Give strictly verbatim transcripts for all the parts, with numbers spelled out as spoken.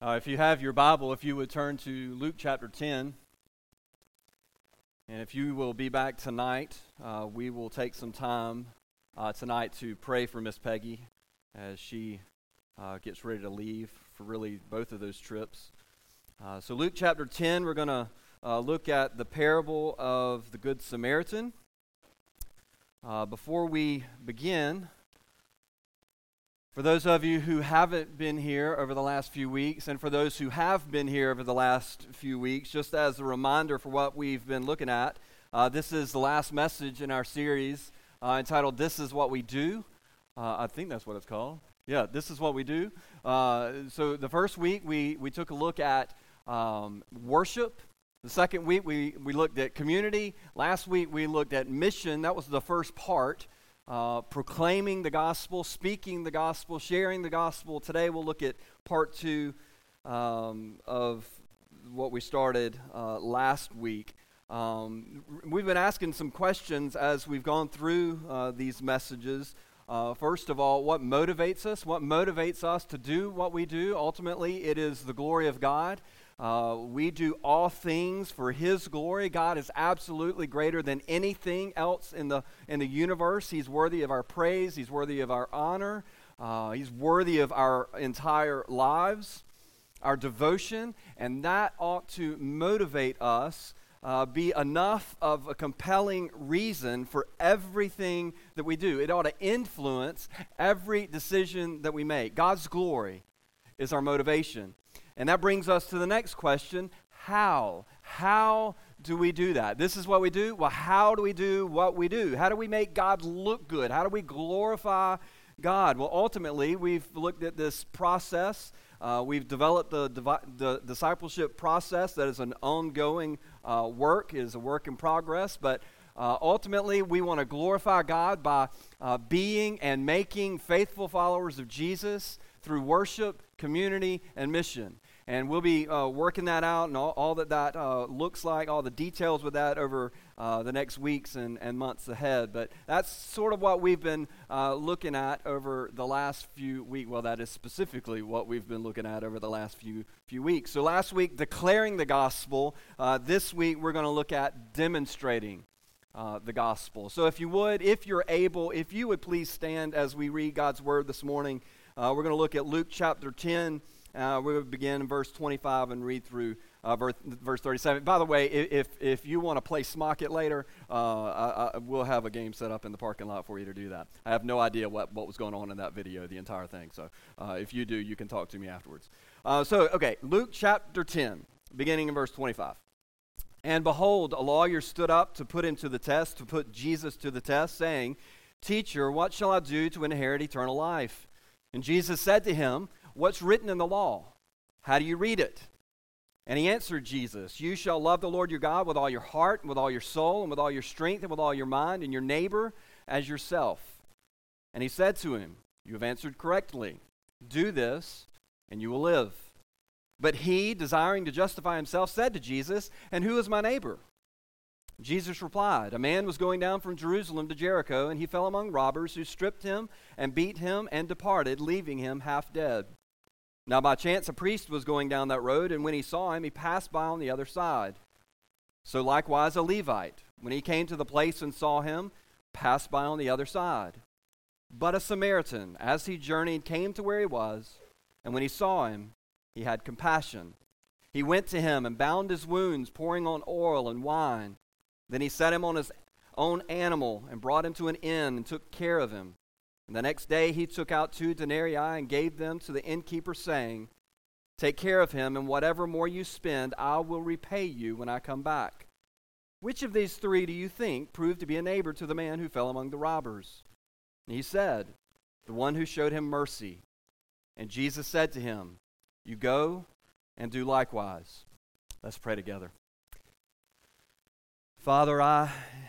Uh, if you have your Bible, if you would turn to Luke chapter ten, and if you will be back tonight, uh, we will take some time uh, tonight to pray for Miss Peggy as she uh, gets ready to leave for really both of those trips. Uh, so Luke chapter ten, we're going to uh, look at the parable of the Good Samaritan. Uh, before we begin, for those of you who haven't been here over the last few weeks, and for those who have been here over the last few weeks, just as a reminder for what we've been looking at, uh, this is the last message in our series uh, entitled, This Is What We Do. Uh, I think that's what it's called. Yeah, This Is What We Do. Uh, so the first week, we, we took a look at um, worship. The second week, we, we looked at community. Last week, we looked at mission. That was the first part. Uh, proclaiming the gospel, speaking the gospel, sharing the gospel. Today we'll look at part two um, of what we started uh, last week. Um, we've been asking some questions as we've gone through uh, these messages. Uh, first of all, what motivates us? What motivates us to do what we do? Ultimately, it is the glory of God. Uh, we do all things for His glory. God is absolutely greater than anything else in the in the universe. He's worthy of our praise. He's worthy of our honor. Uh, he's worthy of our entire lives, our devotion, and that ought to motivate us, uh, be enough of a compelling reason for everything that we do. It ought to influence every decision that we make. God's glory is our motivation. And that brings us to the next question, how? How do we do that? This is what we do. Well, how do we do what we do? How do we make God look good? How do we glorify God? Well, ultimately, we've looked at this process. Uh, we've developed the, divi- the discipleship process that is an ongoing uh, work, is a work in progress, but Uh, ultimately, we want to glorify God by uh, being and making faithful followers of Jesus through worship, community, and mission. And we'll be uh, working that out and all, all that that uh, looks like, all the details with that over uh, the next weeks and, and months ahead. But that's sort of what we've been uh, looking at over the last few weeks. Well, that is specifically what we've been looking at over the last few few weeks. So last week, declaring the gospel. Uh, this week, we're going to look at demonstrating Uh, the gospel. So if you would, if you're able, if you would please stand as we read God's word this morning. Uh, we're going to look at Luke chapter ten. Uh, we're going to begin in verse twenty-five and read through uh, verse, verse thirty-seven. By the way, if if you want to play Smock It later, uh, I, I, we'll have a game set up in the parking lot for you to do that. I have no idea what, what was going on in that video, the entire thing. So uh, if you do, you can talk to me afterwards. Uh, so, okay, Luke chapter ten, beginning in verse twenty-five. And behold, a lawyer stood up to put him to the test, to put Jesus to the test, saying, Teacher, what shall I do to inherit eternal life? And Jesus said to him, What's written in the law? How do you read it? And he answered Jesus, You shall love the Lord your God with all your heart, and with all your soul, and with all your strength, and with all your mind, and your neighbor as yourself. And he said to him, You have answered correctly. Do this, and you will live. But he, desiring to justify himself, said to Jesus, And who is my neighbor? Jesus replied, A man was going down from Jerusalem to Jericho, and he fell among robbers, who stripped him and beat him and departed, leaving him half dead. Now by chance a priest was going down that road, and when he saw him, he passed by on the other side. So likewise a Levite, when he came to the place and saw him, passed by on the other side. But a Samaritan, as he journeyed, came to where he was, and when he saw him, he had compassion. He went to him and bound his wounds, pouring on oil and wine. Then he set him on his own animal and brought him to an inn and took care of him. And the next day he took out two denarii and gave them to the innkeeper, saying, Take care of him, and whatever more you spend, I will repay you when I come back. Which of these three do you think proved to be a neighbor to the man who fell among the robbers? And he said, The one who showed him mercy. And Jesus said to him, You go and do likewise. Let's pray together. Father, I,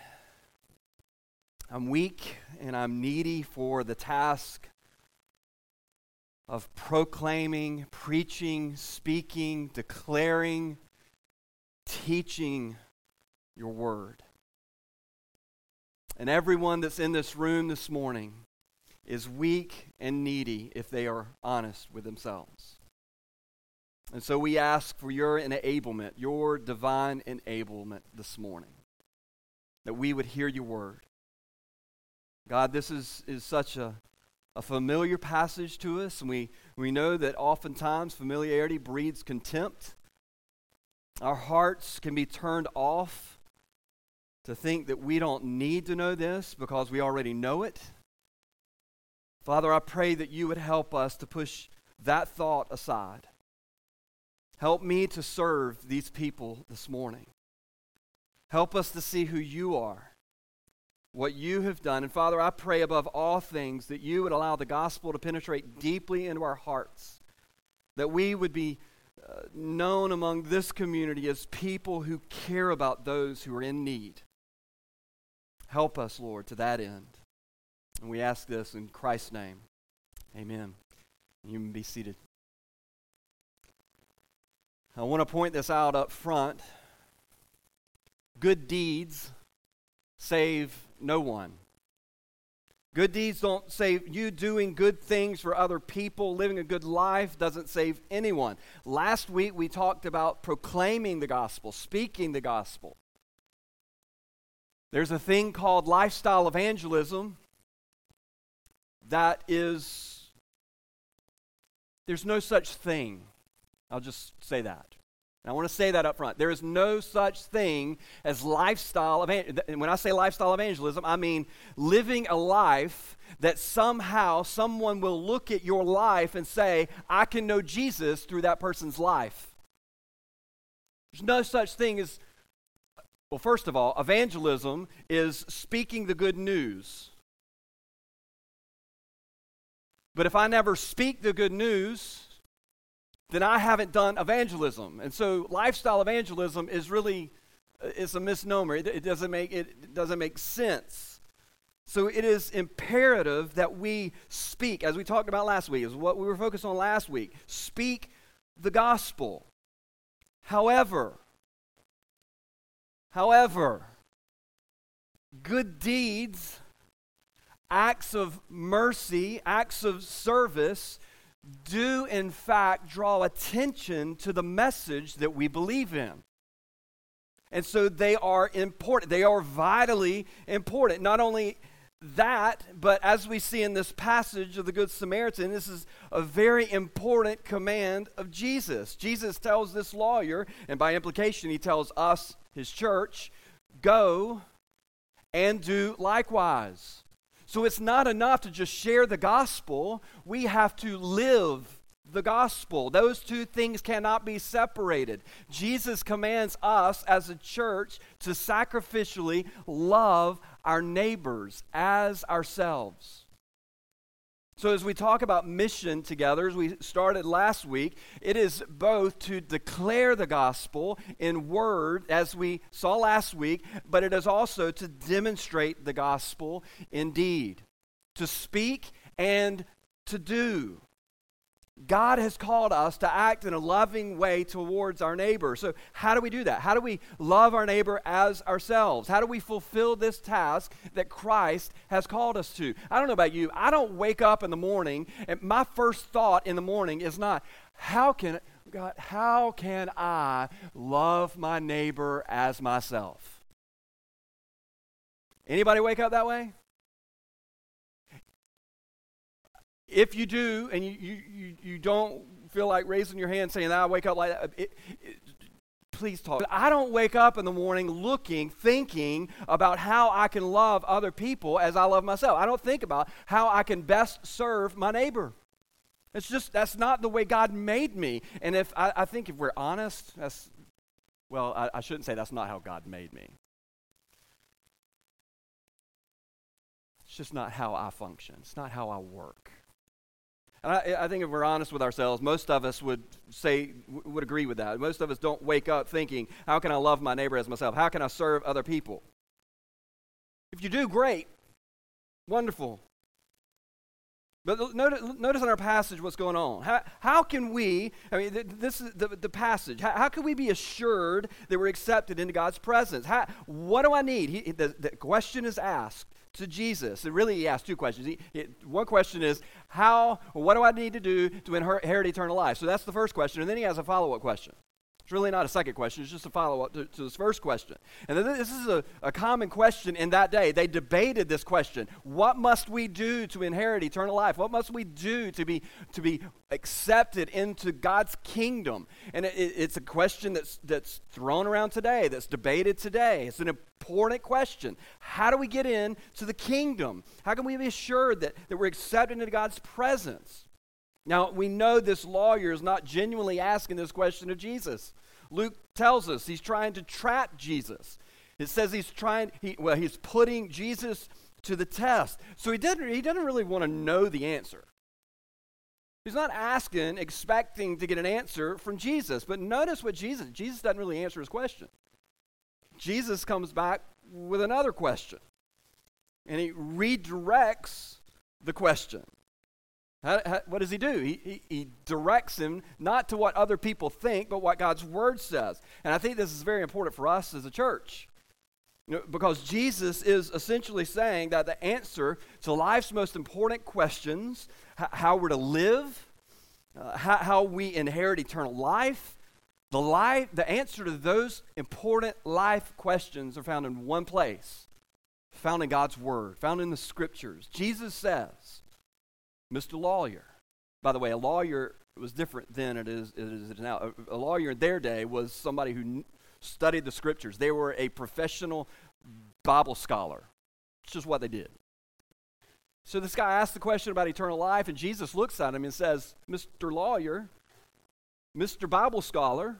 I'm weak and I'm needy for the task of proclaiming, preaching, speaking, declaring, teaching your word. And everyone that's in this room this morning is weak and needy if they are honest with themselves. And so we ask for your enablement, your divine enablement this morning, that we would hear your word. God, this is, is such a, a familiar passage to us, and we, we know that oftentimes familiarity breeds contempt. Our hearts can be turned off to think that we don't need to know this because we already know it. Father, I pray that you would help us to push that thought aside. Help me to serve these people this morning. Help us to see who you are, what you have done. And Father, I pray above all things that you would allow the gospel to penetrate deeply into our hearts, that we would be uh, known among this community as people who care about those who are in need. Help us, Lord, to that end. And we ask this in Christ's name. Amen. You can be seated. I want to point this out up front. Good deeds save no one. Good deeds don't save you. Doing good things for other people, living a good life doesn't save anyone. Last week we talked about proclaiming the gospel, speaking the gospel. There's a thing called lifestyle evangelism that is, there's no such thing. I'll just say that. And I want to say that up front. There is no such thing as lifestyle evangelism. And when I say lifestyle evangelism, I mean living a life that somehow someone will look at your life and say, I can know Jesus through that person's life. There's no such thing as, well, first of all, evangelism is speaking the good news. But if I never speak the good news, then I haven't done evangelism. And so lifestyle evangelism is really, it's a misnomer. It, it doesn't make it doesn't make sense. So it is imperative that we speak, as we talked about last week, is what we were focused on last week. Speak the gospel. However, however, good deeds, acts of mercy, acts of service do in fact draw attention to the message that we believe in. And so they are important. They are vitally important. Not only that, but as we see in this passage of the Good Samaritan, this is a very important command of Jesus. Jesus tells this lawyer, and by implication he tells us, his church, go and do likewise. So it's not enough to just share the gospel. We have to live the gospel. Those two things cannot be separated. Jesus commands us as a church to sacrificially love our neighbors as ourselves. So as we talk about mission together, as we started last week, it is both to declare the gospel in word, as we saw last week, but it is also to demonstrate the gospel in deed, to speak and to do. God has called us to act in a loving way towards our neighbor. So how do we do that? How do we love our neighbor as ourselves? How do we fulfill this task that Christ has called us to? I don't know about you. I don't wake up in the morning and my first thought in the morning is not, how can God, how can I love my neighbor as myself? Anybody wake up that way? If you do, and you, you, you, you don't feel like raising your hand saying, I wake up like that, it, it, please talk. But I don't wake up in the morning looking, thinking about how I can love other people as I love myself. I don't think about how I can best serve my neighbor. It's just, that's not the way God made me. And if I, I think if we're honest, that's, well, I, I shouldn't say that's not how God made me. It's just not how I function. It's not how I work. And I, I think if we're honest with ourselves, most of us would say, would agree with that. Most of us don't wake up thinking, how can I love my neighbor as myself? How can I serve other people? If you do, great. Wonderful. But notice, notice in our passage what's going on. How, how can we, I mean, th- this is the, the passage, how, how can we be assured that we're accepted into God's presence? How, what do I need? He, the, the question is asked. to Jesus. And really, he asked two questions. He, he, one question is, how, or what do I need to do to inherit eternal life? So that's the first question. And then he has a follow-up question. It's really not a second question. It's just a follow-up to, to this first question. And then this is a, a common question in that day. They debated this question. What must we do to inherit eternal life? What must we do to be to be accepted into God's kingdom? And it, it's a question that's that's thrown around today, that's debated today. It's an important question. How do we get into the kingdom? How can we be assured that, that we're accepted into God's presence? Now, we know this lawyer is not genuinely asking this question of Jesus. Luke tells us he's trying to trap Jesus. It says he's trying, he, well, he's putting Jesus to the test. So he doesn't, he doesn't really want to know the answer. He's not asking, expecting to get an answer from Jesus. But notice what Jesus, Jesus doesn't really answer his question. Jesus comes back with another question. And he redirects the question. How, how, what does he do? He, he, he directs him not to what other people think, but what God's word says. And I think this is very important for us as a church. You know, because Jesus is essentially saying that the answer to life's most important questions, h- how we're to live, uh, how, how we inherit eternal life, the life, the answer to those important life questions are found in one place, found in God's word, found in the scriptures. Jesus says, Mister Lawyer. By the way, a lawyer was different then it is, it is now. A, a lawyer in their day was somebody who n- studied the scriptures. They were a professional Bible scholar. It's just what they did. So this guy asked the question about eternal life, and Jesus looks at him and says, Mister Lawyer, Mister Bible Scholar,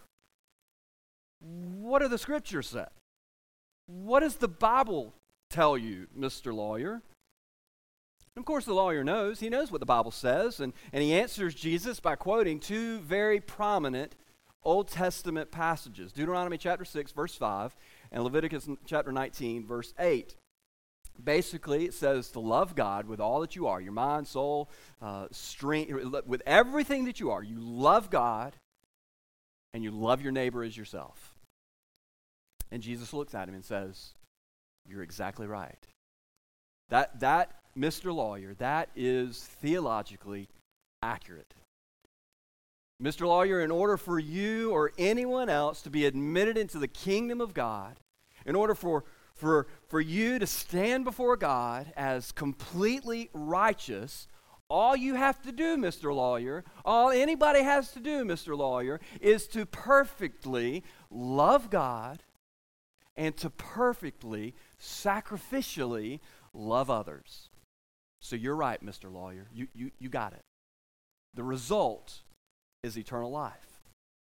what do the scriptures say? What does the Bible tell you, Mister Lawyer? Of course, the lawyer knows. He knows what the Bible says, and, and he answers Jesus by quoting two very prominent Old Testament passages, Deuteronomy chapter six, verse five, and Leviticus chapter nineteen, verse eight. Basically, it says to love God with all that you are, your mind, soul, uh, strength, with everything that you are. You love God, and you love your neighbor as yourself. And Jesus looks at him and says, you're exactly right. That, that Mister Lawyer, that is theologically accurate. Mister Lawyer, in order for you or anyone else to be admitted into the kingdom of God, in order for, for, for you to stand before God as completely righteous, all you have to do, Mister Lawyer, all anybody has to do, Mister Lawyer, is to perfectly love God and to perfectly, sacrificially love others. So you're right, Mister Lawyer. You, you, you got it. The result is eternal life.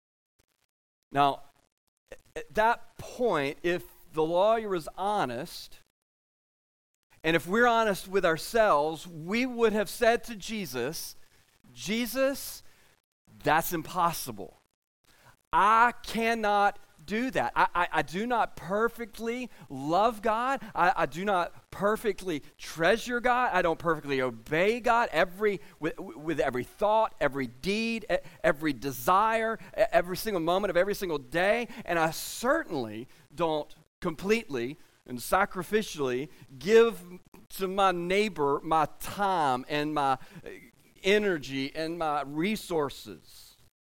Now, at that point, if the lawyer is honest, and if we're honest with ourselves, we would have said to Jesus, Jesus, that's impossible. I cannot do that. I, I, I do not perfectly love God. I, I do not perfectly treasure God. I don't perfectly obey God every with, with every thought, every deed, every desire, every single moment of every single day. And I certainly don't completely and sacrificially give to my neighbor my time and my energy and my resources.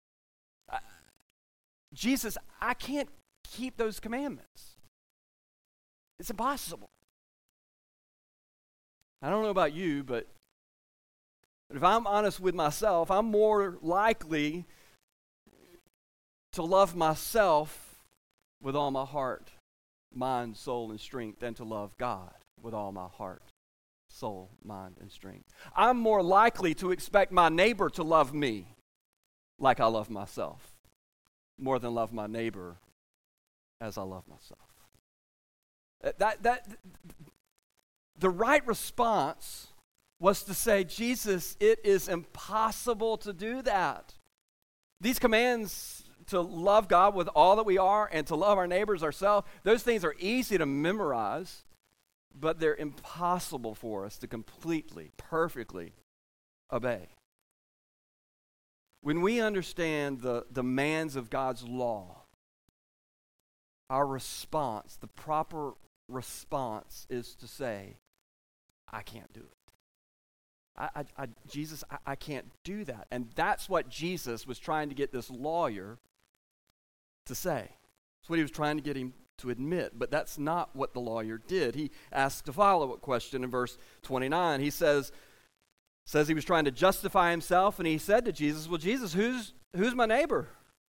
Jesus, I can't keep those commandments. It's impossible. I don't know about you, but if I'm honest with myself, I'm more likely to love myself with all my heart, mind, soul, and strength than to love God with all my heart, soul, mind, and strength. I'm more likely to expect my neighbor to love me like I love myself, more than love my neighbor as I love myself. That, that, the right response was to say, Jesus, it is impossible to do that. These commands to love God with all that we are and to love our neighbors ourselves, those things are easy to memorize, but they're impossible for us to completely, perfectly obey. When we understand the demands of God's law, our response, the proper response is to say, I can't do it. I, I, I Jesus, I, I can't do that. And that's what Jesus was trying to get this lawyer to say. That's what he was trying to get him to admit. But that's not what the lawyer did. He asked a follow-up question in verse twenty-nine. He says, says he was trying to justify himself, and he said to Jesus, well, Jesus, who's who's my neighbor?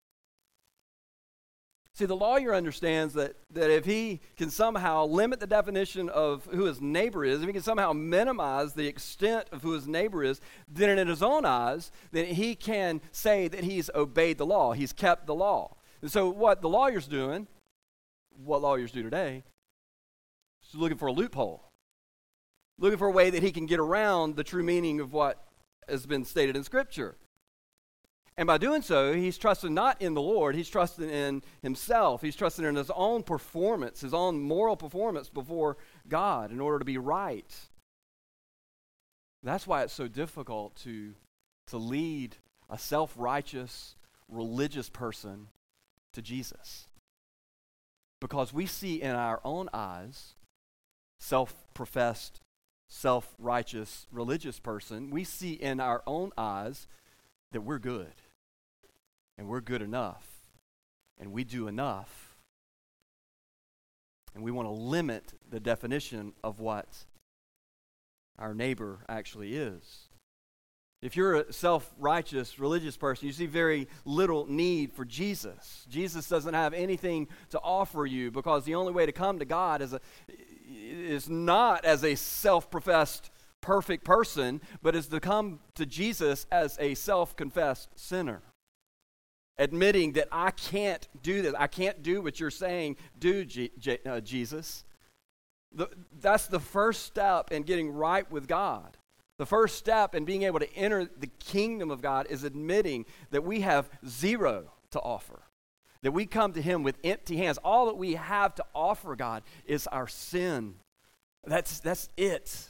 See, the lawyer understands that, that if he can somehow limit the definition of who his neighbor is, if he can somehow minimize the extent of who his neighbor is, then in his own eyes, then he can say that he's obeyed the law, he's kept the law. And so what the lawyer's doing, what lawyers do today, is looking for a loophole, looking for a way that he can get around the true meaning of what has been stated in Scripture. And by doing so, he's trusting not in the Lord, he's trusting in himself. He's trusting in his own performance, his own moral performance before God in order to be right. That's why it's so difficult to, to lead a self-righteous, religious person to Jesus. Because we see in our own eyes, self-professed, self-righteous, religious person, we see in our own eyes that we're good. And we're good enough, and we do enough, and we want to limit the definition of what our neighbor actually is. If you're a self-righteous religious person, you see very little need for Jesus. Jesus doesn't have anything to offer you because the only way to come to God is, a, is not as a self-professed perfect person, but is to come to Jesus as a self-confessed sinner. Admitting that I can't do this. I can't do what you're saying, do, G- J- uh, Jesus. The, that's the first step in getting right with God. The first step in being able to enter the kingdom of God is admitting that we have zero to offer. That we come to Him with empty hands. All that we have to offer God is our sin. That's, that's it.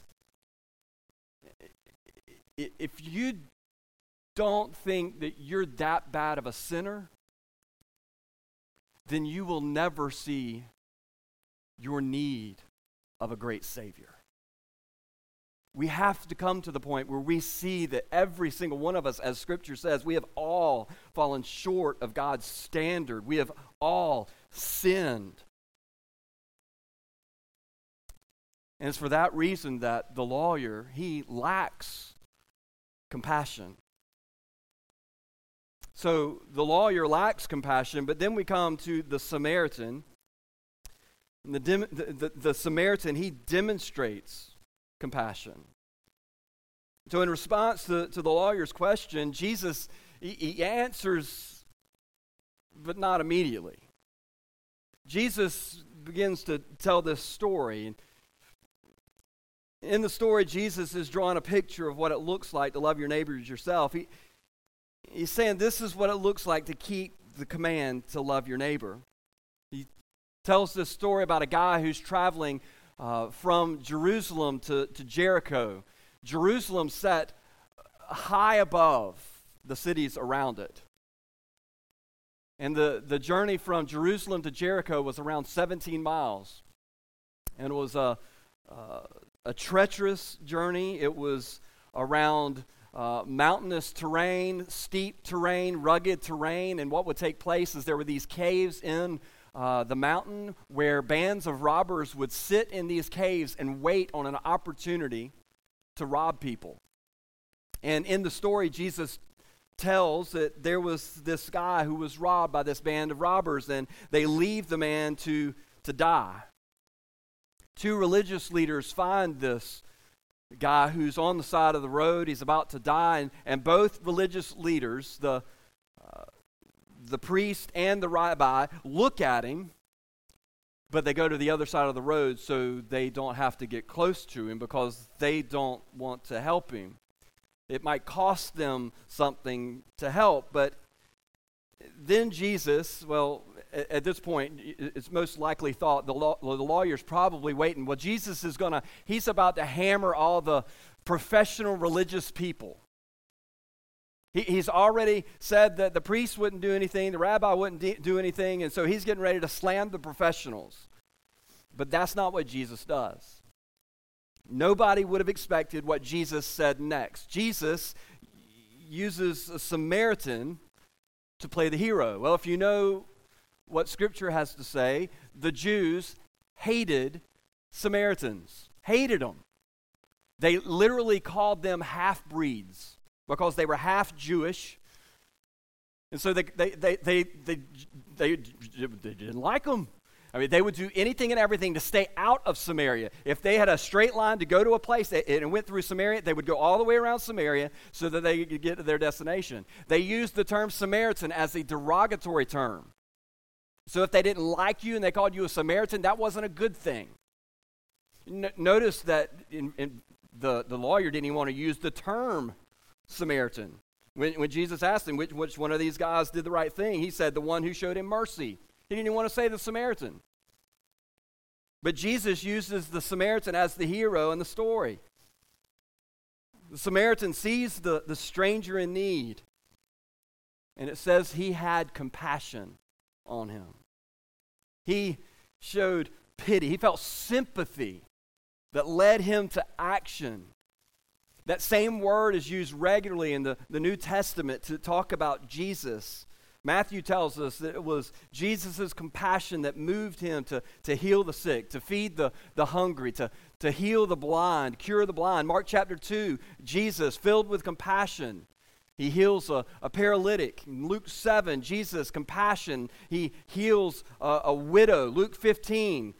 If you don't think that you're that bad of a sinner, then you will never see your need of a great Savior. We have to come to the point where we see that every single one of us, as Scripture says, we have all fallen short of God's standard. We have all sinned. And it's for that reason that the lawyer, he lacks compassion. So the lawyer lacks compassion, but then we come to the Samaritan. And the, dem- the, the, the Samaritan, he demonstrates compassion. So in response to, to the lawyer's question, Jesus, he, he answers, but not immediately. Jesus begins to tell this story. In the story, Jesus is drawing a picture of what it looks like to love your neighbor as yourself. He, he's saying this is what it looks like to keep the command to love your neighbor. He tells this story about a guy who's traveling uh, from Jerusalem to, to Jericho. Jerusalem sat high above the cities around it. And the, the journey from Jerusalem to Jericho was around seventeen miles. And it was a, uh, a treacherous journey. It was around uh, mountainous terrain, steep terrain, rugged terrain. And what would take place is there were these caves in uh, the mountain where bands of robbers would sit in these caves and wait on an opportunity to rob people. And in the story, Jesus tells that there was this guy who was robbed by this band of robbers, and they leave the man to, to die. Two religious leaders find this guy who's on the side of the road. He's about to die, and, and both religious leaders, the, uh, the priest and the rabbi, look at him, but they go to the other side of the road so they don't have to get close to him because they don't want to help him. It might cost them something to help, but then Jesus, well, at, at this point, it's most likely thought the, law, the lawyer's probably waiting. Well, Jesus is going to, he's about to hammer all the professional religious people. He, he's already said that the priest wouldn't do anything, the rabbi wouldn't de- do anything, and so he's getting ready to slam the professionals. But that's not what Jesus does. Nobody would have expected what Jesus said next. Jesus uses a Samaritan to play the hero. Well, if you know what Scripture has to say, the Jews hated Samaritans, hated them. They literally called them half-breeds because they were half Jewish. And so they they they they they, they, they didn't like them. I mean, they would do anything and everything to stay out of Samaria. If they had a straight line to go to a place and it went through Samaria, they would go all the way around Samaria so that they could get to their destination. They used the term Samaritan as a derogatory term. So if they didn't like you and they called you a Samaritan, that wasn't a good thing. N- notice that in, in the, the lawyer didn't even want to use the term Samaritan. When, when Jesus asked him which, which one of these guys did the right thing, he said the one who showed him mercy. He didn't even want to say the Samaritan. But Jesus uses the Samaritan as the hero in the story. The Samaritan sees the, the stranger in need, and it says he had compassion on him. He showed pity. He felt sympathy that led him to action. That same word is used regularly in the, the New Testament to talk about Jesus. Matthew tells us that it was Jesus' compassion that moved him to, to heal the sick, to feed the, the hungry, to, to heal the blind, cure the blind. Mark chapter two, Jesus, filled with compassion, he heals a, a paralytic. In Luke seven, Jesus, compassion, he heals a, a widow. Luke fifteen,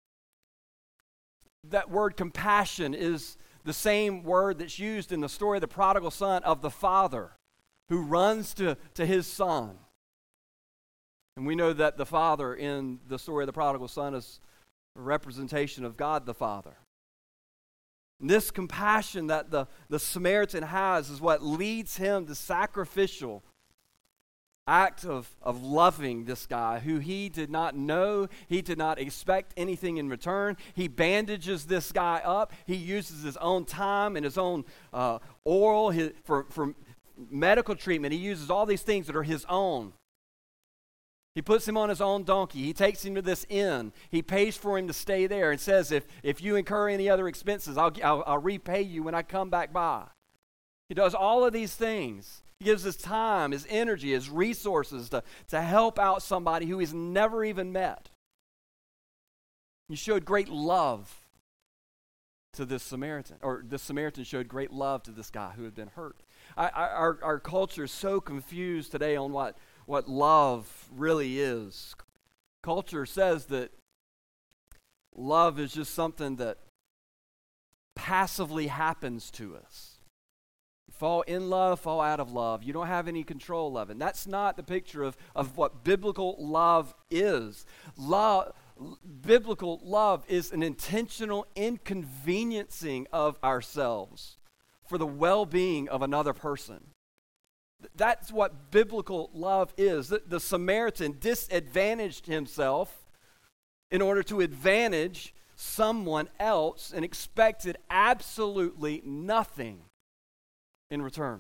that word compassion is the same word that's used in the story of the prodigal son of the father who runs to, to his son. And we know that the Father in the story of the prodigal son is a representation of God the Father. And this compassion that the, the Samaritan has is what leads him to sacrificial act of, of loving this guy who he did not know. He did not expect anything in return. He bandages this guy up. He uses his own time and his own uh, oil his, for, for medical treatment. He uses all these things that are his own. He puts him on his own donkey. He takes him to this inn. He pays for him to stay there and says, if, if you incur any other expenses, I'll, I'll, I'll repay you when I come back by. He does all of these things. He gives his time, his energy, his resources to, to help out somebody who he's never even met. He showed great love to this Samaritan, or this Samaritan showed great love to this guy who had been hurt. I, I, our, our culture is so confused today on what what love really is. Culture says that love is just something that passively happens to us. You fall in love, fall out of love. You don't have any control of it. And that's not the picture of, of what biblical love is. Love, biblical love is an intentional inconveniencing of ourselves for the well-being of another person. That's what biblical love is. The, the Samaritan disadvantaged himself in order to advantage someone else and expected absolutely nothing in return.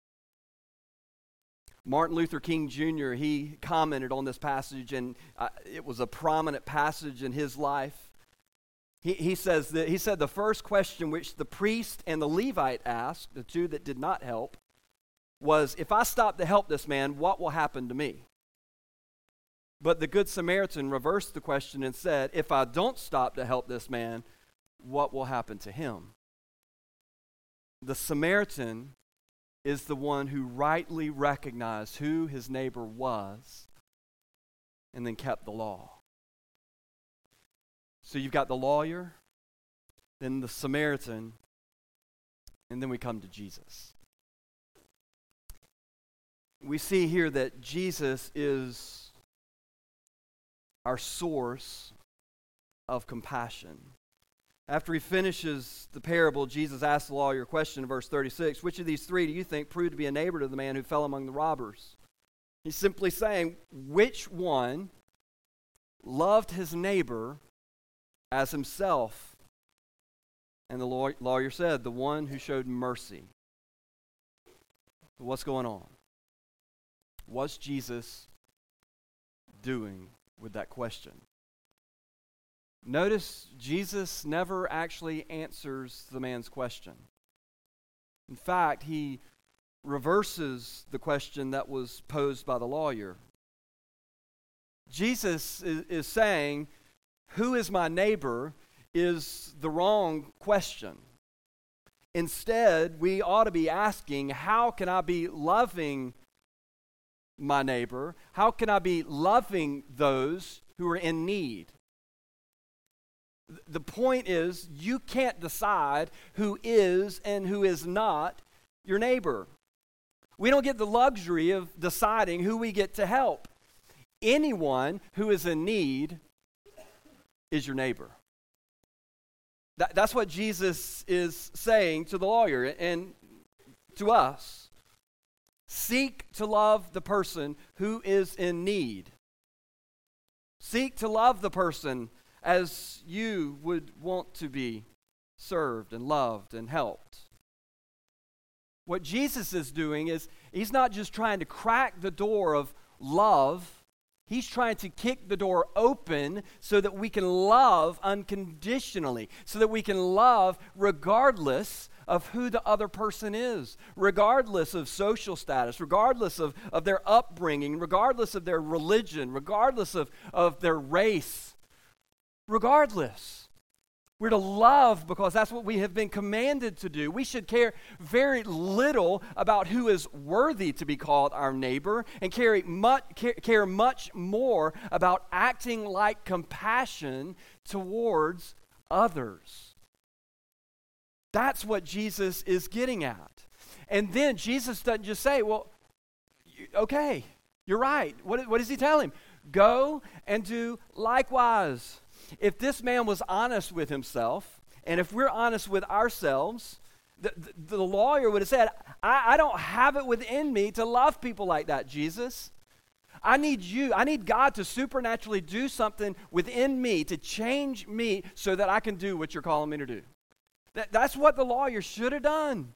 Martin Luther King Junior, he commented on this passage, and uh, it was a prominent passage in his life. He, he says that he said the first question which the priest and the Levite asked, the two that did not help, was, if I stop to help this man, what will happen to me? But the Good Samaritan reversed the question and said, if I don't stop to help this man, what will happen to him? The Samaritan is the one who rightly recognized who his neighbor was and then kept the law. So you've got the lawyer, then the Samaritan, and then we come to Jesus. We see here that Jesus is our source of compassion. After he finishes the parable, Jesus asks the lawyer a question in verse thirty-six. Which of these three do you think proved to be a neighbor to the man who fell among the robbers? He's simply saying, which one loved his neighbor as himself? And the law- lawyer said, the one who showed mercy. What's going on? What's Jesus doing with that question? Notice Jesus never actually answers the man's question. In fact, he reverses the question that was posed by the lawyer. Jesus is, is saying, "Who is my neighbor?" is the wrong question. Instead, we ought to be asking, how can I be loving my neighbor? How can I be loving those who are in need? The point is, you can't decide who is and who is not your neighbor. We don't get the luxury of deciding who we get to help. Anyone who is in need is your neighbor. That, that's what Jesus is saying to the lawyer and to us. Seek to love the person who is in need. Seek to love the person as you would want to be served and loved and helped. What Jesus is doing is he's not just trying to crack the door of love. He's trying to kick the door open so that we can love unconditionally, so that we can love regardless of who the other person is, regardless of social status, regardless of, of their upbringing, regardless of their religion, regardless of, of their race, regardless. We're to love because that's what we have been commanded to do. We should care very little about who is worthy to be called our neighbor and care much, care much more about acting like compassion towards others. That's what Jesus is getting at. And then Jesus doesn't just say, well, okay, you're right. What, what does he tell him? Go and do likewise. If this man was honest with himself, and if we're honest with ourselves, the, the, the lawyer would have said, I, I don't have it within me to love people like that, Jesus. I need you, I need God to supernaturally do something within me to change me so that I can do what you're calling me to do. That, that's what the lawyer should have done.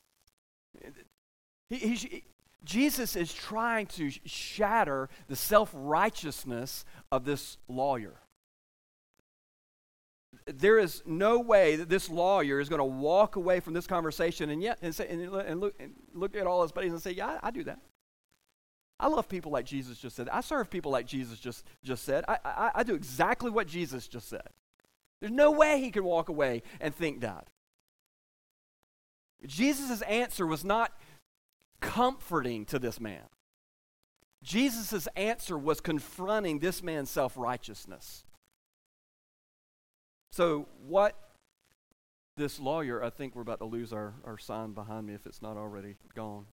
He, he, Jesus is trying to shatter the self-righteousness of this lawyer. There is no way that this lawyer is going to walk away from this conversation and yet and say and, and look and look at all his buddies and say, "Yeah, I, I do that. I love people like Jesus just said. I serve people like Jesus just just said. I, I I do exactly what Jesus just said." There's no way he could walk away and think that. Jesus' answer was not comforting to this man. Jesus' answer was confronting this man's self-righteousness. So what this lawyer, I think we're about to lose our, our sign behind me if it's not already gone.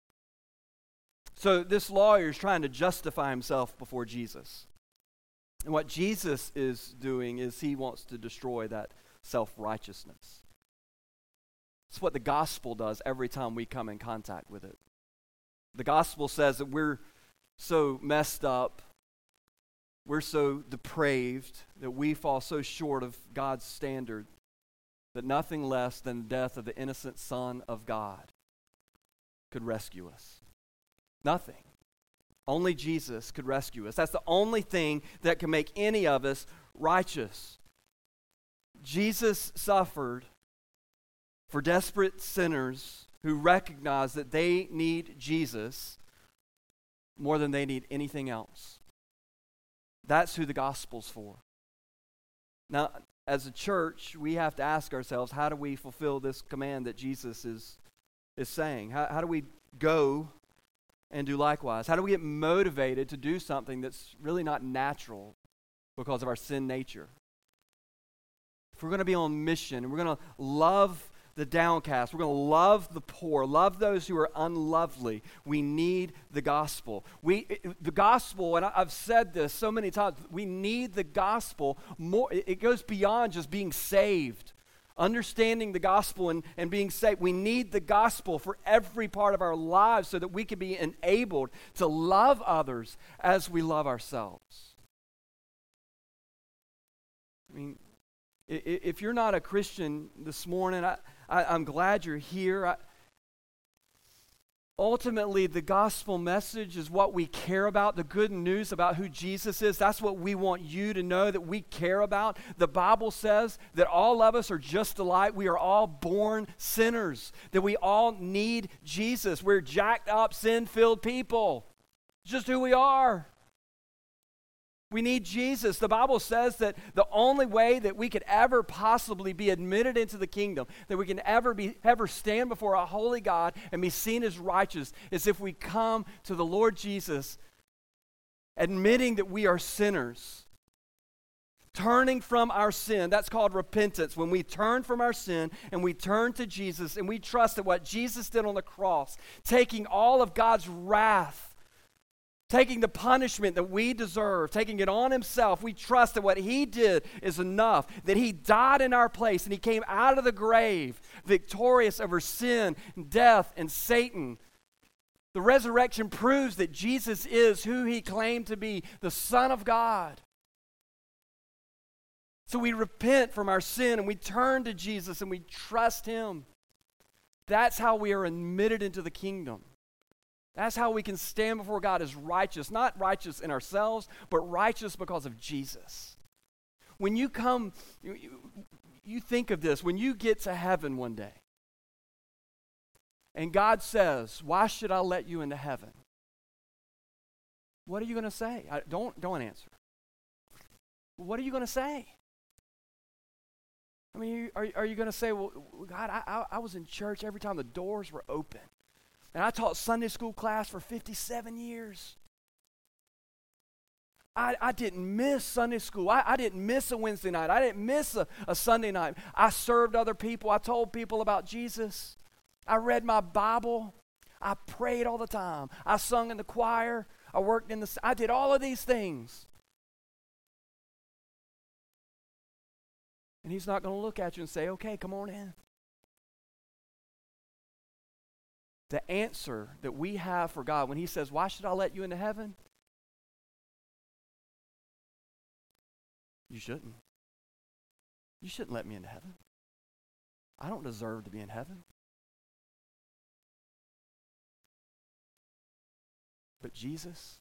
So this lawyer is trying to justify himself before Jesus. And what Jesus is doing is he wants to destroy that self-righteousness. It's what the gospel does every time we come in contact with it. The gospel says that we're so messed up, we're so depraved, that we fall so short of God's standard that nothing less than the death of the innocent Son of God could rescue us. Nothing. Only Jesus could rescue us. That's the only thing that can make any of us righteous. Jesus suffered for desperate sinners who recognize that they need Jesus more than they need anything else. That's who the gospel's for. Now, as a church, we have to ask ourselves, how do we fulfill this command that Jesus is, is saying? How, how do we go and do likewise? How do we get motivated to do something that's really not natural because of our sin nature? If we're going to be on mission and we're going to love the downcast, we're going to love the poor, love those who are unlovely, we need the gospel. We, the gospel, and I've said this so many times, we need the gospel more. It goes beyond just being saved. Understanding the gospel and, and being saved, we need the gospel for every part of our lives so that we can be enabled to love others as we love ourselves. I mean, if you're not a Christian this morning, I, I, I'm glad you're here. I, Ultimately, the gospel message is what we care about, the good news about who Jesus is. That's what we want you to know that we care about. The Bible says that all of us are just alike. We are all born sinners, that we all need Jesus. We're jacked up, sin-filled people. It's just who we are. We need Jesus. The Bible says that the only way that we could ever possibly be admitted into the kingdom, that we can ever be ever stand before a holy God and be seen as righteous, is if we come to the Lord Jesus, admitting that we are sinners, turning from our sin. That's called repentance. When we turn from our sin and we turn to Jesus and we trust that what Jesus did on the cross, taking all of God's wrath, taking the punishment that we deserve, taking it on himself, we trust that what he did is enough, that he died in our place and he came out of the grave victorious over sin, death, and Satan. The resurrection proves that Jesus is who he claimed to be, the Son of God. So we repent from our sin and we turn to Jesus and we trust him. That's how we are admitted into the kingdom. That's how we can stand before God as righteous, not righteous in ourselves, but righteous because of Jesus. When you come, you, you think of this, when you get to heaven one day, and God says, why should I let you into heaven? What are you going to say? I, don't, don't answer. What are you going to say? I mean, are, are you going to say, well, God, I, I, I was in church every time the doors were open. And I taught Sunday school class for fifty-seven years. I, I didn't miss Sunday school. I, I didn't miss a Wednesday night. I didn't miss a, a Sunday night. I served other people. I told people about Jesus. I read my Bible. I prayed all the time. I sung in the choir. I worked in the, I did all of these things. And he's not going to look at you and say, okay, come on in. The answer that we have for God when he says, why should I let you into heaven? You shouldn't. You shouldn't let me into heaven. I don't deserve to be in heaven. But Jesus,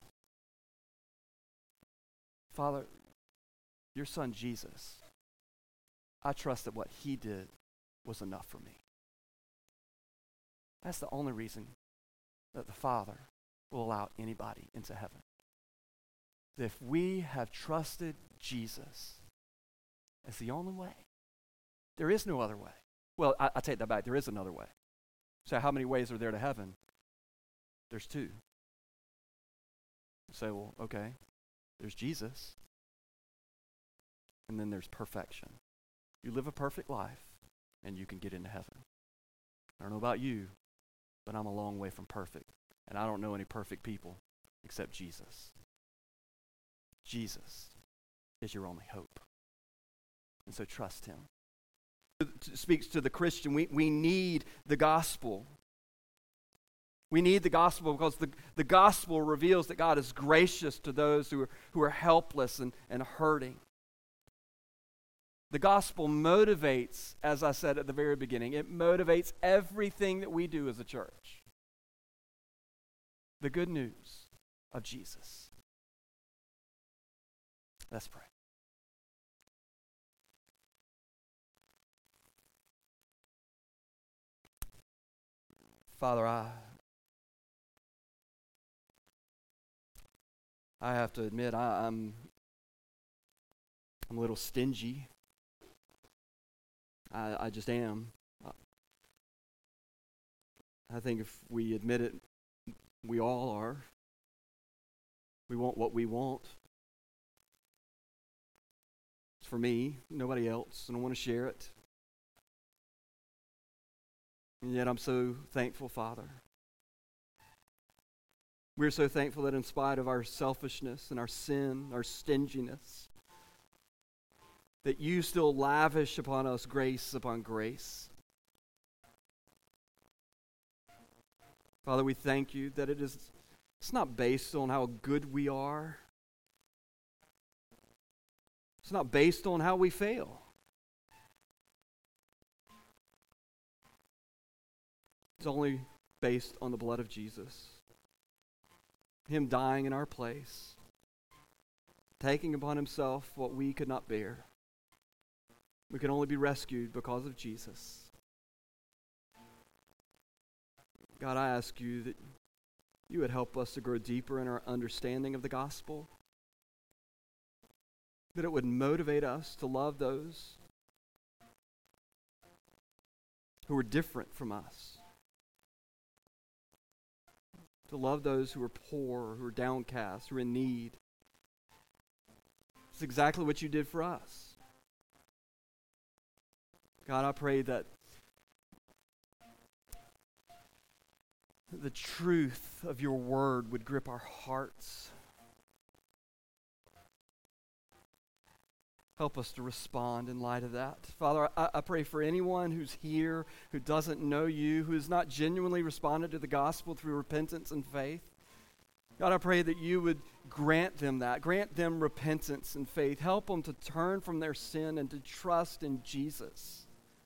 Father, your son Jesus, I trust that what he did was enough for me. That's the only reason that the Father will allow anybody into heaven. If we have trusted Jesus as the only way, there is no other way. Well, I, I take that back. There is another way. So how many ways are there to heaven? There's two. You say, well, okay, there's Jesus, and then there's perfection. You live a perfect life, and you can get into heaven. I don't know about you, but I'm a long way from perfect. And I don't know any perfect people except Jesus. Jesus is your only hope. And so trust him. It speaks to the Christian. We, we need the gospel. We need the gospel because the, the gospel reveals that God is gracious to those who are, who are helpless and, and hurting. The gospel motivates, as I said at the very beginning, it motivates everything that we do as a church. The good news of Jesus. Let's pray. Father, I, I have to admit I, I'm, I'm a little stingy. I, I just am. I think if we admit it, we all are. We want what we want. It's for me, nobody else. I don't want to share it. And yet I'm so thankful, Father. We're so thankful that in spite of our selfishness and our sin, our stinginess, that you still lavish upon us grace upon grace. Father, we thank you that it is, it's not based on how good we are. It's not based on how we fail. It's only based on the blood of Jesus. Him dying in our place, taking upon himself what we could not bear. We can only be rescued because of Jesus. God, I ask you that you would help us to grow deeper in our understanding of the gospel, that it would motivate us to love those who are different from us, to love those who are poor, who are downcast, who are in need. It's exactly what you did for us. God, I pray that the truth of your word would grip our hearts. Help us to respond in light of that. Father, I, I pray for anyone who's here who doesn't know you, who has not genuinely responded to the gospel through repentance and faith. God, I pray that you would grant them that. Grant them repentance and faith. Help them to turn from their sin and to trust in Jesus.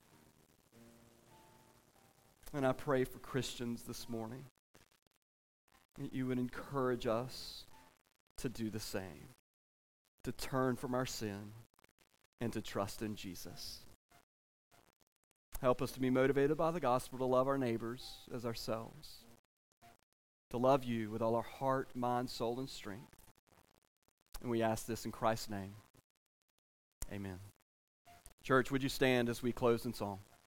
And I pray for Christians this morning that you would encourage us to do the same, to turn from our sin and to trust in Jesus. Help us to be motivated by the gospel to love our neighbors as ourselves, to love you with all our heart, mind, soul, and strength. And we ask this in Christ's name. Amen. Church, would you stand as we close in song?